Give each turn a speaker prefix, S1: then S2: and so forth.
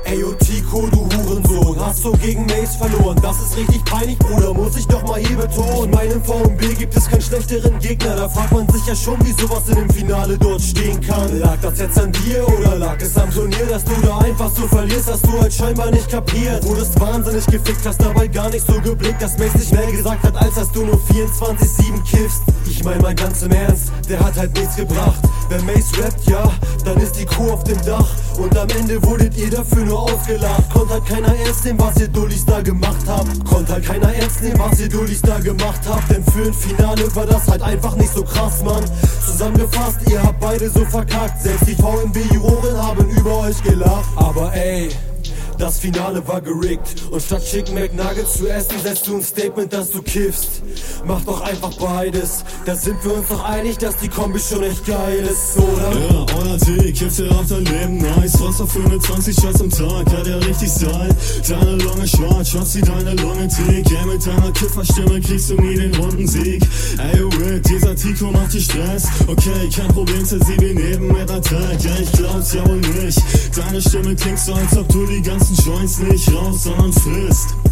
S1: Ey, yo, Tico, du Hurensohn, hast du gegen Mace verloren. Das ist richtig peinlich, Bruder, muss ich doch mal hier betonen. In meinem VMB gibt es keinen schlechteren Gegner. Da fragt man sich ja schon, wie sowas in dem Finale dort stehen kann. Lag das jetzt an dir oder lag es am Turnier, dass du da einfach so verlierst? Hast du halt scheinbar nicht kapiert. Wurdest wahnsinnig gefickt, hast dabei gar nicht so geblickt, dass Mace nicht mehr gesagt hat, als dass du nur 24/7 kiffst. Ich mein mal ganz im Ernst, der hat halt nichts gebracht. Wenn Mace rappt, ja, dann ist die Kuh auf dem Dach. Und am Ende wurdet ihr dafür nur ausgelacht. Konnt halt keiner ernst nehmen, was ihr Dullis da gemacht habt. Konnt halt keiner ernst nehmen, was ihr Dullis da gemacht habt. Denn für ein Finale war das halt einfach nicht so krass, Mann. Zusammengefasst, ihr habt beide so verkackt. Selbst die VMB-Juroren haben über euch gelacht. Aber ey, das Finale war gerickt. Und statt Chicken McNuggets zu essen, setzt du ein Statement, dass du kiffst. Mach doch einfach beides. Da sind wir uns doch einig, dass die Kombi schon echt geil ist, oder?
S2: Ja, euer Tee, kifft ihr auch dein Leben nice. Wasser 25 Shots am Tag, kann ja richtig sein. Deine Lunge schwarz, Shots wie deine Lunge tick. Yeah, mit deiner Kifferstimme kriegst du nie den runden Sieg. Ey, Rick, dieser Tico macht dir Stress. Okay, kein Problem, zersieh wie neben mit Attack. Ja, ich glaub's ja wohl nicht. Deine Stimme klingt so, als ob du die ganzen Joints nicht raus, sondern frisst.